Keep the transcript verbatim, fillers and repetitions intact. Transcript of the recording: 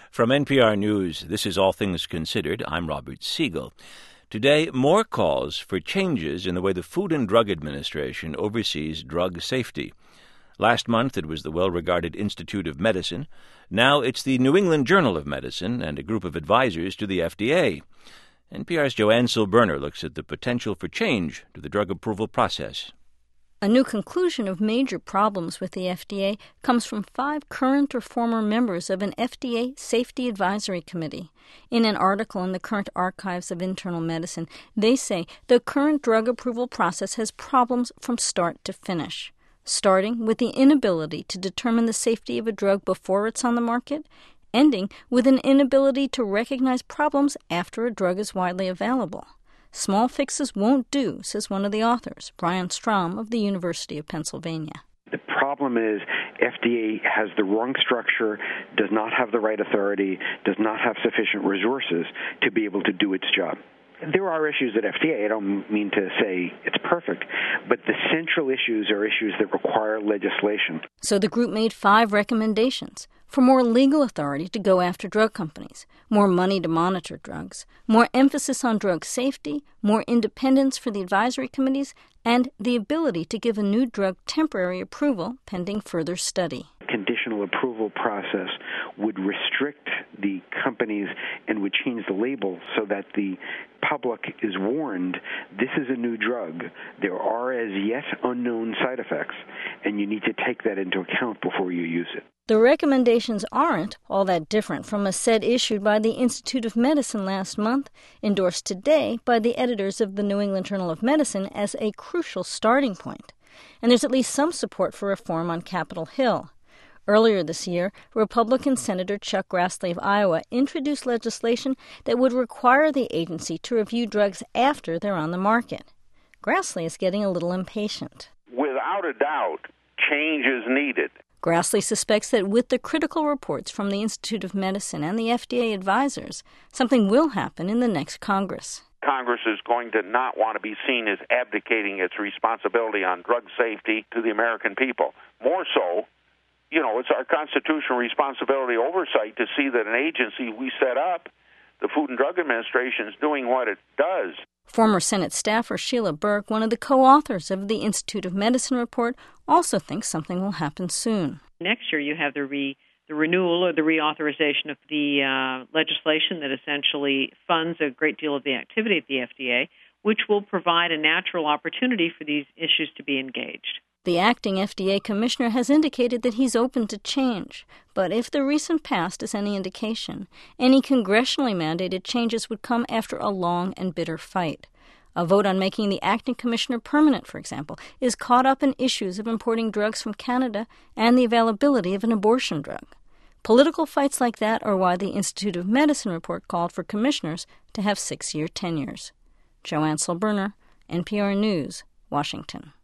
From N P R News, this is All Things Considered. I'm Robert Siegel. Today, more calls for changes in the way the Food and Drug Administration oversees drug safety. Last month, it was the well-regarded Institute of Medicine. Now it's the New England Journal of Medicine and a group of advisors to the F D A. N P R's Joanne Silberner looks at the potential for change to the drug approval process. A new conclusion of major problems with the F D A comes from five current or former members of an F D A Safety Advisory Committee. In an article in the Current Archives of Internal Medicine, they say the current drug approval process has problems from start to finish, starting with the inability to determine the safety of a drug before it's on the market, ending with an inability to recognize problems after a drug is widely available. Small fixes won't do, says one of the authors, Brian Strom of the University of Pennsylvania. The problem is F D A has the wrong structure, does not have the right authority, does not have sufficient resources to be able to do its job. There are issues at F D A. I don't mean to say it's perfect, but the central issues are issues that require legislation. So the group made five recommendations for more legal authority to go after drug companies, more money to monitor drugs, more emphasis on drug safety, more independence for the advisory committees, and the ability to give a new drug temporary approval pending further study. Conditional approval process would restrict the companies and would change the label so that the public is warned this is a new drug. There are as yet unknown side effects, and you need to take that into account before you use it. The recommendations aren't all that different from a set issued by the Institute of Medicine last month, endorsed today by the editors of the New England Journal of Medicine as a crucial starting point. And there's at least some support for reform on Capitol Hill. Earlier this year, Republican Senator Chuck Grassley of Iowa introduced legislation that would require the agency to review drugs after they're on the market. Grassley is getting a little impatient. Without a doubt, change is needed. Grassley suspects that with the critical reports from the Institute of Medicine and the F D A advisors, something will happen in the next Congress. Congress is going to not want to be seen as abdicating its responsibility on drug safety to the American people. More so, you know, it's our constitutional responsibility oversight to see that an agency we set up, the Food and Drug Administration, is doing what it does. Former Senate staffer Sheila Burke, one of the co-authors of the Institute of Medicine report, also thinks something will happen soon. Next year you have the re, the renewal or the reauthorization of the uh, legislation that essentially funds a great deal of the activity at the F D A, which will provide a natural opportunity for these issues to be engaged. The acting F D A commissioner has indicated that he's open to change, but if the recent past is any indication, any congressionally mandated changes would come after a long and bitter fight. A vote on making the acting commissioner permanent, for example, is caught up in issues of importing drugs from Canada and the availability of an abortion drug. Political fights like that are why the Institute of Medicine report called for commissioners to have six-year tenures. Joanne Silberner, N P R News, Washington.